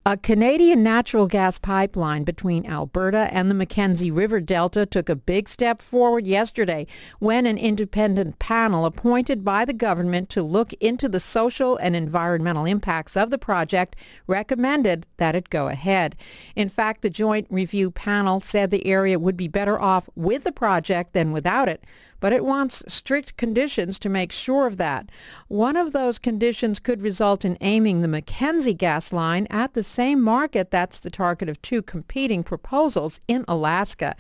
A Canadian natural gas pipeline between Alberta and the Mackenzie River Delta took a big step forward yesterday when an independent panel appointed by the government to look into the social and environmental impacts of the project recommended that it go ahead. In fact, the Joint Review Panel said the area would be better off with the project than without it, but it wants strict conditions to make sure of that. One of those conditions could result in aiming the Mackenzie gas line at the same market that's the target of two competing proposals in Alaska.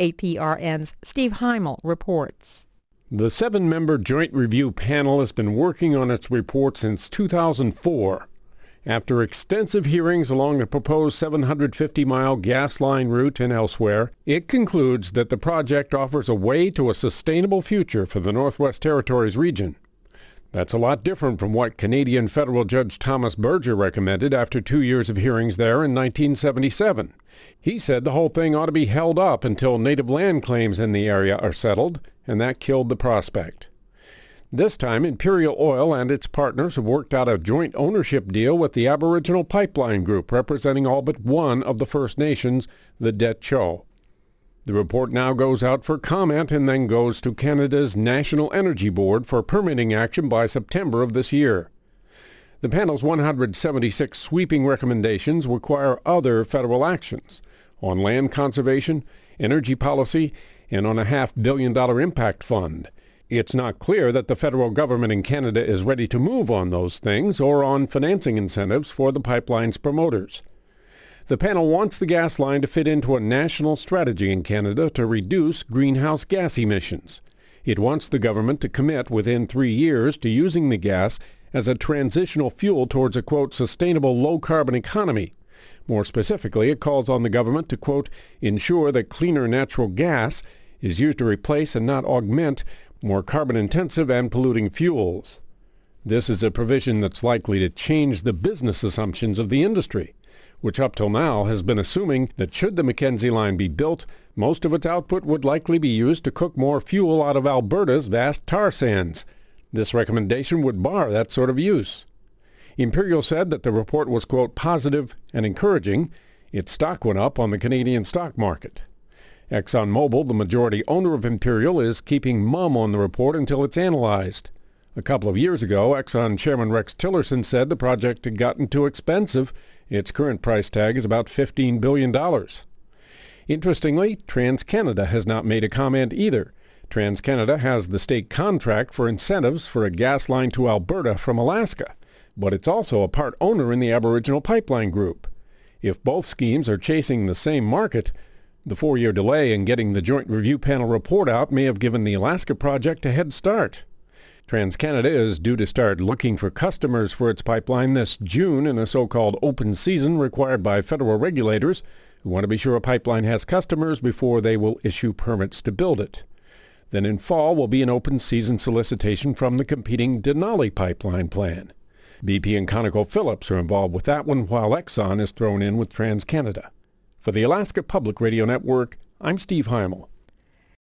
APRN's Steve Heimel reports. The 7-member Joint Review Panel has been working on its report since 2004. After extensive hearings along the proposed 750-mile gas line route and elsewhere, it concludes that the project offers a way to a sustainable future for the Northwest Territories region. That's a lot different from what Canadian federal Judge Thomas Berger recommended after 2 years of hearings there in 1977. He said the whole thing ought to be held up until native land claims in the area are settled, and that killed the prospect. This time, Imperial Oil and its partners have worked out a joint ownership deal with the Aboriginal Pipeline Group, representing all but one of the First Nations, the Dehcho. The report now goes out for comment and then goes to Canada's National Energy Board for permitting action by September of this year. The panel's 176 sweeping recommendations require other federal actions on land conservation, energy policy, and on a $500 million impact fund. It's not clear that the federal government in Canada is ready to move on those things or on financing incentives for the pipeline's promoters. The panel wants the gas line to fit into a national strategy in Canada to reduce greenhouse gas emissions. It wants the government to commit within 3 years to using the gas as a transitional fuel towards a, quote, sustainable low-carbon economy. More specifically, it calls on the government to, quote, ensure that cleaner natural gas is used to replace and not augment more carbon-intensive and polluting fuels. This is a provision that's likely to change the business assumptions of the industry, which up till now has been assuming that should the Mackenzie line be built, most of its output would likely be used to cook more fuel out of Alberta's vast tar sands. This recommendation would bar that sort of use. Imperial said that the report was, quote, positive and encouraging. Its stock went up on the Canadian stock market. ExxonMobil, the majority owner of Imperial, is keeping mum on the report until it's analyzed. A couple of years ago, Exxon Chairman Rex Tillerson said the project had gotten too expensive. Its current price tag is about $15 billion. Interestingly, TransCanada has not made a comment either. TransCanada has the state contract for incentives for a gas line to Alberta from Alaska, but it's also a part owner in the Aboriginal Pipeline Group. If both schemes are chasing the same market, the 4-year delay in getting the Joint Review Panel report out may have given the Alaska project a head start. TransCanada is due to start looking for customers for its pipeline this June in a so-called open season required by federal regulators who want to be sure a pipeline has customers before they will issue permits to build it. Then in fall will be an open season solicitation from the competing Denali pipeline plan. BP and ConocoPhillips are involved with that one, while Exxon is thrown in with TransCanada. For the Alaska Public Radio Network, I'm Steve Heimel.